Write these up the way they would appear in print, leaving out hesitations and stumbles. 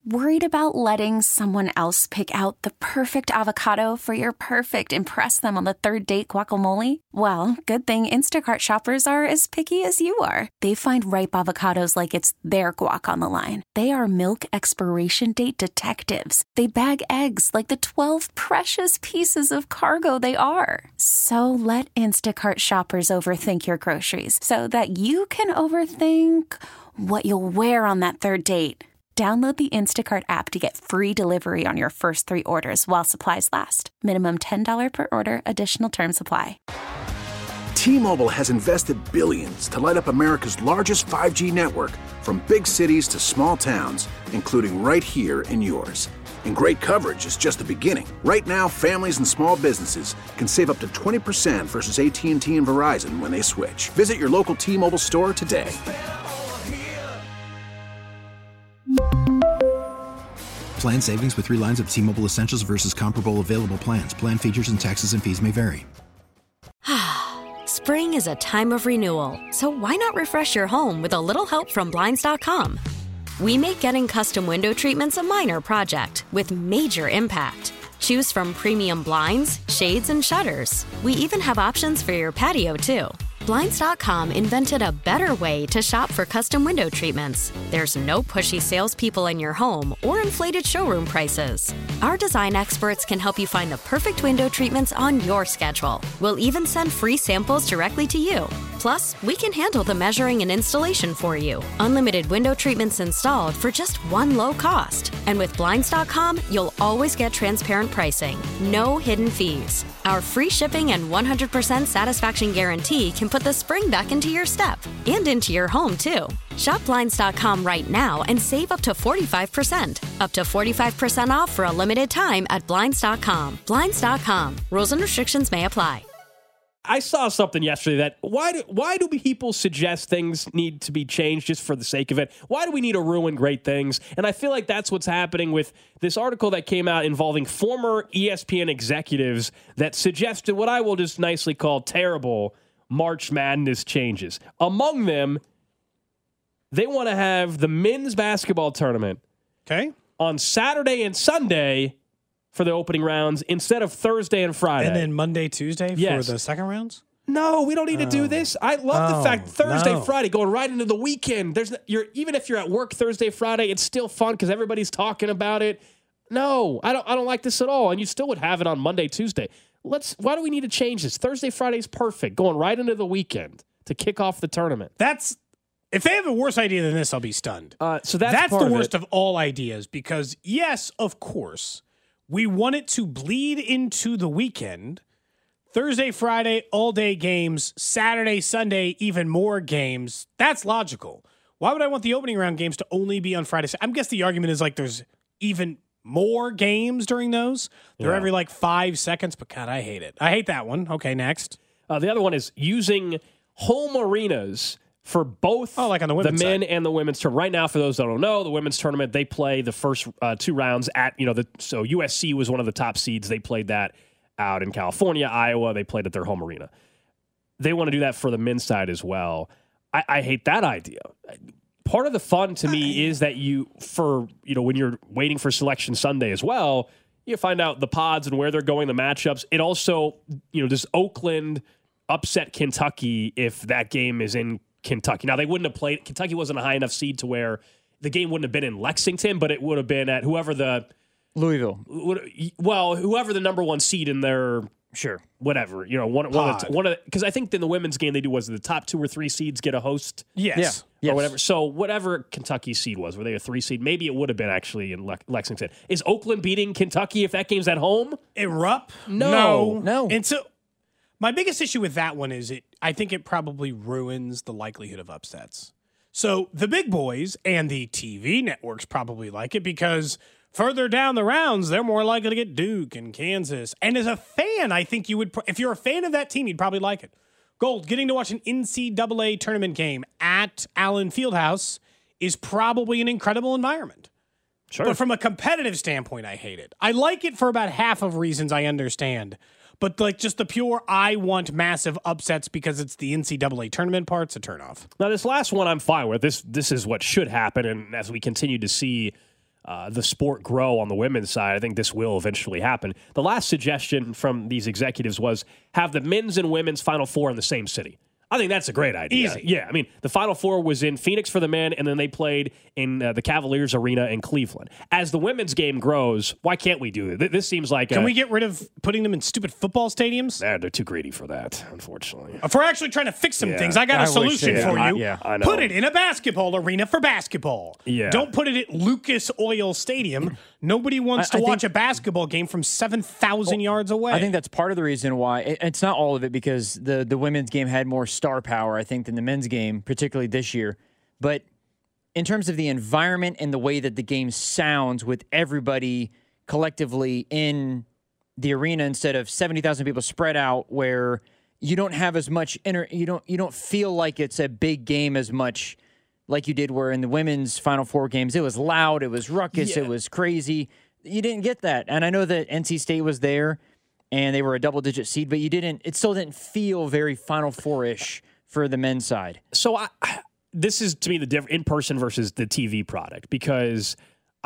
Worried about letting someone else pick out the perfect avocado for your perfect impress them on the third date guacamole? Well, good thing Instacart shoppers are as picky as you are. They find ripe avocados like it's their guac on the line. They are milk expiration date detectives. They bag eggs like the 12 precious pieces of cargo they are. So let Instacart shoppers overthink your groceries so that you can overthink what you'll wear on that third date. Download the Instacart app to get free delivery on your first 3 orders while supplies last. Minimum $10 per order. Additional terms apply. T-Mobile has invested billions to light up America's largest 5G network, from big cities to small towns, including right here in yours. And great coverage is just the beginning. Right now, families and small businesses can save up to 20% versus AT&T and Verizon when they switch. Visit your local T-Mobile store today. Plan savings with 3 lines of T-Mobile Essentials versus comparable available plans. Plan features and taxes and fees may vary. Spring is a time of renewal, so why not refresh your home with a little help from Blinds.com? We make getting custom window treatments a minor project with major impact. Choose from premium blinds, shades, and shutters. We even have options for your patio, too. Blinds.com invented a better way to shop for custom window treatments. There's no pushy salespeople in your home or inflated showroom prices. Our design experts can help you find the perfect window treatments on your schedule. We'll even send free samples directly to you. Plus, we can handle the measuring and installation for you. Unlimited window treatments installed for just one low cost. And with Blinds.com, you'll always get transparent pricing. No hidden fees. Our free shipping and 100% satisfaction guarantee can put the spring back into your step and into your home, too. Shop Blinds.com right now and save up to 45%. Up to 45% off for a limited time at Blinds.com. Blinds.com. Rules and restrictions may apply. I saw something yesterday that why do people suggest things need to be changed just for the sake of it? Why do we need to ruin great things? And I feel like that's what's happening with this article that came out involving former ESPN executives that suggested what I will just nicely call terrible March Madness changes. Among them, they want to have the men's basketball tournament on Saturday and Sunday for the opening rounds instead of Thursday and Friday. And then Monday, Tuesday for the second rounds? No, we don't need to do this. I love the fact Thursday, Friday, going right into the weekend. Even if you're at work Thursday, Friday, it's still fun because everybody's talking about it. No, I don't like this at all. And you still would have it on Monday, Tuesday. Why do we need to change this? Thursday, Friday is perfect. Going right into the weekend to kick off the tournament. If they have a worse idea than this, I'll be stunned. So that's the worst of all ideas because, yes, of course, we want it to bleed into the weekend. Thursday, Friday, all-day games. Saturday, Sunday, even more games. That's logical. Why would I want the opening round games to only be on Friday? I guess the argument is like there's even more games during those. They're every 5 seconds, but God, I hate it. I hate that one. Okay, next. The other one is using home arenas for both on the men side. and the women's tournament. Right now, for those that don't know, the women's tournament, they play the first 2 rounds at, so USC was one of the top seeds. They played that out in California, Iowa. They played at their home arena. They want to do that for the men's side as well. I hate that idea. Part of the fun to me is that when you're waiting for Selection Sunday as well, you find out the pods and where they're going, the matchups. It also, does Oakland upset Kentucky if that game is in Kentucky? Now, they wouldn't have played. Kentucky wasn't a high enough seed to where the game wouldn't have been in Lexington, but it would have been at Louisville. Whoever the number 1 seed in their whatever, one of because I think in the women's game they do was the top 2 or 3 seeds get a host. Yes. Or whatever. So whatever Kentucky's seed was, were they a 3 seed? Maybe it would have been actually in Lexington. Is Oakland beating Kentucky if that game's at home? Erupt? No. And so my biggest issue with that one is I think it probably ruins the likelihood of upsets. So the big boys and the TV networks probably like it because further down the rounds, they're more likely to get Duke and Kansas. And as a fan, I think you would, if you're a fan of that team, you'd probably like it. Gold, getting to watch an NCAA tournament game at Allen Fieldhouse is probably an incredible environment. Sure. But from a competitive standpoint, I hate it. I like it for about half of reasons I understand. But just the pure, I want massive upsets because it's the NCAA tournament part's a turnoff. Now, this last one I'm fine with. This is what should happen. And as we continue to see the sport grow on the women's side, I think this will eventually happen. The last suggestion from these executives was have the men's and women's Final Four in the same city. I think that's a great idea. Easy. Yeah, I mean, the Final Four was in Phoenix for the men, and then they played in the Cavaliers Arena in Cleveland. As the women's game grows, why can't we do it? This seems like Can we get rid of putting them in stupid football stadiums? They're too greedy for that, unfortunately. If we're actually trying to fix some things, I got a solution for you. I know. Put it in a basketball arena for basketball. Yeah. Don't put it at Lucas Oil Stadium. Nobody wants to watch a basketball game from 7,000 yards away. I think that's part of the reason why. It's not all of it, because the women's game had more star power, I think, than the men's game, particularly this year. But in terms of the environment and the way that the game sounds with everybody collectively in the arena instead of 70,000 people spread out, where you don't have as much you don't feel like it's a big game as much like you did where in the women's Final Four games, it was loud, it was ruckus, it was crazy. You didn't get that. And I know that NC State was there and they were a double-digit seed, but it still didn't feel very Final Four-ish for the men's side. So this is, to me, the difference in person versus the TV product, because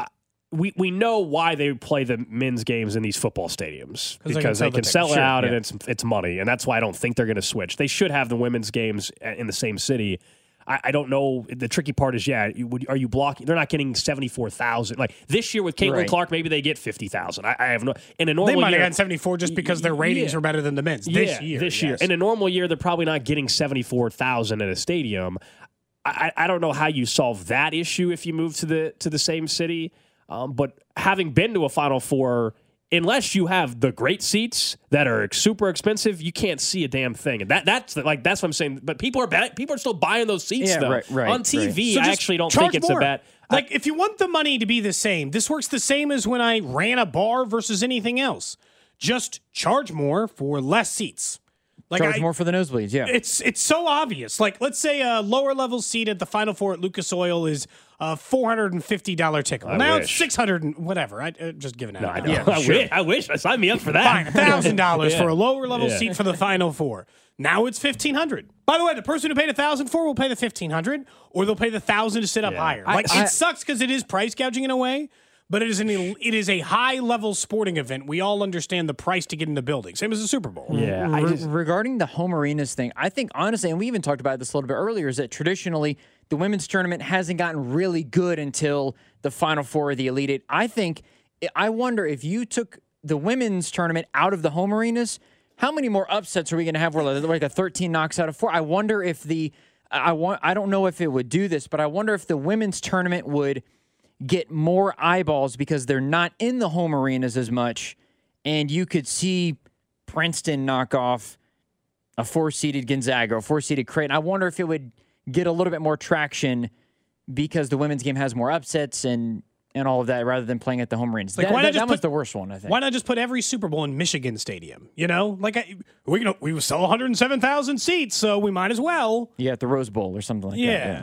we know why they play the men's games in these football stadiums, because they can sell it out and it's money, and that's why I don't think they're going to switch. They should have the women's games in the same city. I don't know. The tricky part is, are you blocking? They're not getting 74,000. Like this year with Caitlin Clark, maybe they get 50,000. I have no. In a normal year, they might have gotten 74 just because their ratings are better than the men's this year. In a normal year, they're probably not getting 74,000 at a stadium. I don't know how you solve that issue if you move to the same city. But having been to a Final Four, unless you have the great seats that are super expensive, you can't see a damn thing. And that's what I'm saying. But people are still buying those seats though. Right, on TV. So I actually don't think it's more. a bad. Like if you want the money to be the same, this works the same as when I ran a bar versus anything else. Just charge more for less seats. Like charge more for the nosebleeds, yeah. It's so obvious. Like, let's say a lower level seat at the Final Four at Lucas Oil is a $450 ticket. Now it's $600 and whatever. I just giving it out. No, I wish. Sign me up for that. Fine, $1,000 for a lower level seat for the Final Four. Now it's $1,500. By the way, the person who paid $1,000 for will pay the $1,500, or they'll pay the $1,000 to sit up higher. It sucks because it is price gouging in a way. But it is a high-level sporting event. We all understand the price to get in the building. Same as the Super Bowl. Yeah. Regarding the home arenas thing, I think, honestly, and we even talked about this a little bit earlier, is that traditionally the women's tournament hasn't gotten really good until the Final Four or the Elite Eight. I wonder if you took the women's tournament out of the home arenas, how many more upsets are we going to have where like a 13 knocks out of 4? I wonder if I don't know if it would do this, but I wonder if the women's tournament would get more eyeballs because they're not in the home arenas as much, and you could see Princeton knock off a 4-seeded Gonzaga or 4-seeded Creighton. I wonder if it would get a little bit more traction because the women's game has more upsets and all of that rather than playing at the home arenas. Like, that was the worst one, I think. Why not just put every Super Bowl in Michigan Stadium? You know, like we sell 107,000 seats, so we might as well. Yeah, at the Rose Bowl or something like that. Yeah,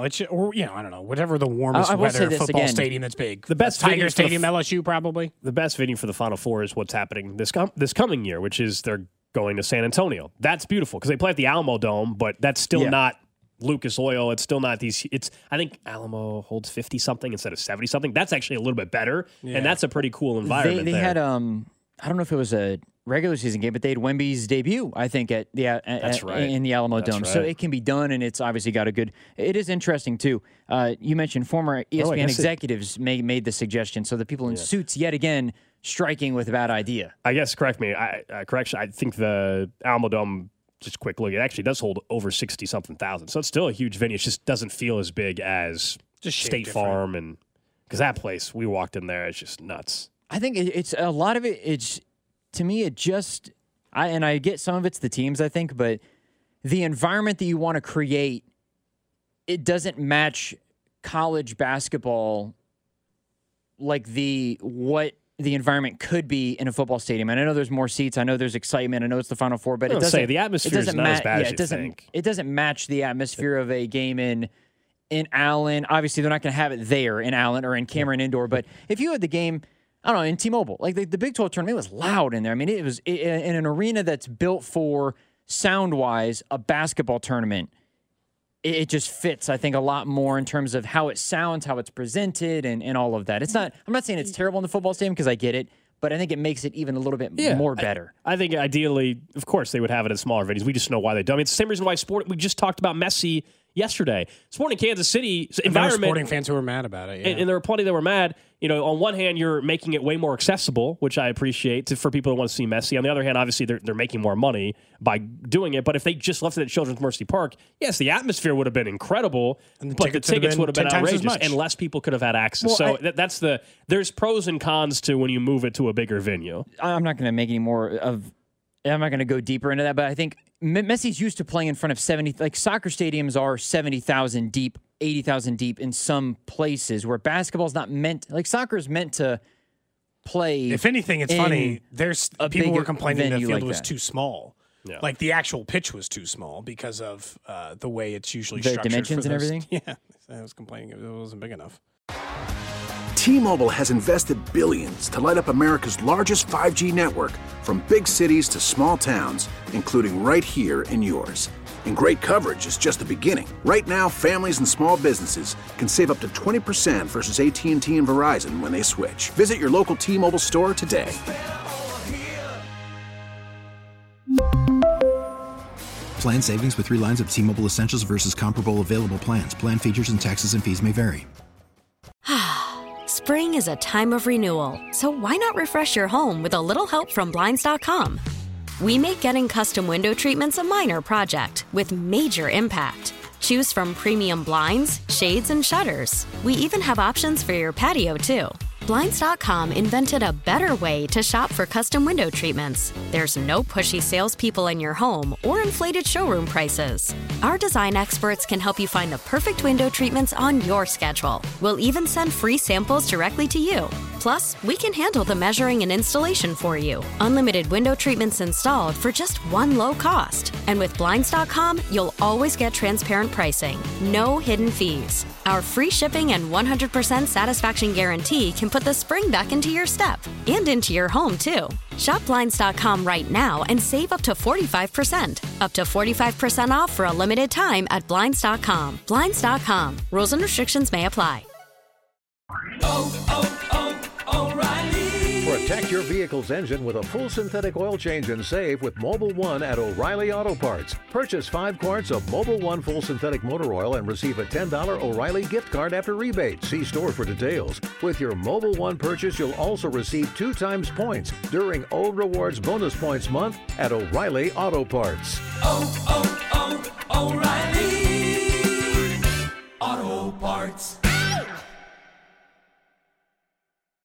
I don't know, whatever the warmest weather football stadium that's big. The best Tiger Stadium, LSU probably. The best venue for the Final Four is what's happening this coming year, which is they're going to San Antonio. That's beautiful because they play at the Alamo Dome, but that's still not Lucas Oil. It's still not these. I think Alamo holds 50 something instead of 70 something. That's actually a little bit better, and that's a pretty cool environment. They had I don't know if it was a regular season game, but they had Wemby's debut, I think, in the Alamo Dome. Right. So it can be done, and it's obviously got a good. It is interesting too. You mentioned former ESPN executives made the suggestion, so the people in suits yet again striking with a bad idea. I guess correct me. Correction. I think the Alamo Dome. Just a quick look, it actually does hold over 60-something thousand. So it's still a huge venue. It just doesn't feel as big as just State Farm. And because that place, we walked in there, it's just nuts. I think it's a lot of it. It's, to me, I get some of it's the teams, I think, but the environment that you want to create, it doesn't match college basketball like what the environment could be in a football stadium. And I know there's more seats. I know there's excitement. I know it's the Final Four, but the atmosphere is not as bad as you think. It doesn't match the atmosphere of a game in Allen. Obviously, they're not going to have it there in Allen or in Cameron Indoor. But if you had the game, I don't know, in T-Mobile, like the Big 12 tournament, it was loud in there. I mean, it was in an arena that's built for sound-wise a basketball tournament. it just fits, I think, a lot more in terms of how it sounds, how it's presented, and all of that. I'm not saying it's terrible in the football stadium because I get it, but I think it makes it even a little bit more better. I think ideally, of course, they would have it in smaller venues. We just know why they don't. I mean, it's the same reason why we just talked about Messi yesterday. Sport in Kansas City environment. There were sporting fans who were mad about it. Yeah. And there were plenty that were mad. On one hand, you're making it way more accessible, which I appreciate for people who want to see Messi. On the other hand, obviously, they're making more money by doing it. But if they just left it at Children's Mercy Park, yes, the atmosphere would have been incredible, but the tickets would have been outrageous, and less people could have had access. Well, so there's pros and cons to when you move it to a bigger venue. I'm not going to make any more of. I'm not going to go deeper into that, but I think Messi's used to playing in front of 70, like soccer stadiums are 70,000 deep, 80,000 deep in some places where basketball's not meant, like soccer is meant to play. If anything, it's funny. There's people were complaining the field was that. too small. Yeah. Like the actual pitch was too small because of the way it's usually the structured. Dimensions and everything? Yeah. I was complaining it wasn't big enough. T-Mobile has invested billions to light up America's largest 5G network, from big cities to small towns, including right here in yours. And great coverage is just the beginning. Right now, families and small businesses can save up to 20% versus AT&T and Verizon when they switch. Visit your local T-Mobile store today. Plan savings with 3 lines of T-Mobile Essentials versus comparable available plans. Plan features and taxes and fees may vary. Spring is a time of renewal, so why not refresh your home with a little help from Blinds.com? We make getting custom window treatments a minor project with major impact. Choose from premium blinds, shades, and shutters. We even have options for your patio, too. Blinds.com invented a better way to shop for custom window treatments. There's no pushy salespeople in your home or inflated showroom prices. Our design experts can help you find the perfect window treatments on your schedule. We'll even send free samples directly to you. Plus, we can handle the measuring and installation for you. Unlimited window treatments installed for just one low cost. And with Blinds.com, you'll always get transparent pricing. No hidden fees. Our free shipping and 100% satisfaction guarantee can put the spring back into your step and into your home, too. Shop Blinds.com right now and save up to 45%. Up to 45% off for a limited time at Blinds.com. Blinds.com. Rules and restrictions may apply. Protect your vehicle's engine with a full synthetic oil change and save with Mobil 1 at O'Reilly Auto Parts. Purchase 5 quarts of Mobil 1 full synthetic motor oil and receive a $10 O'Reilly gift card after rebate. See store for details. With your Mobil 1 purchase, you'll also receive 2 times points during Old Rewards Bonus Points Month at O'Reilly Auto Parts. O'Reilly.